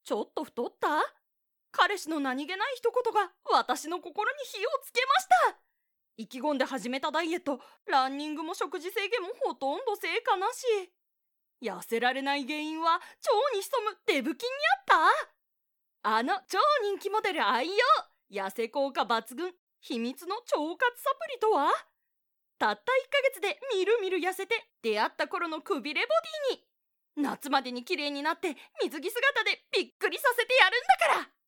ちょっと太った？彼氏の何気ない一言が私の心に火をつけました。意気込んで始めたダイエット、ランニングも食事制限もほとんど成果なし。痩せられない原因は腸に潜むデブ菌にあった。あの超人気モデル愛用、痩せ効果抜群、秘密の腸活サプリとは？たった1ヶ月でみるみる痩せて、出会った頃のくびれボディに。夏までに綺麗になって水着姿でびっくりさせてやるんだから。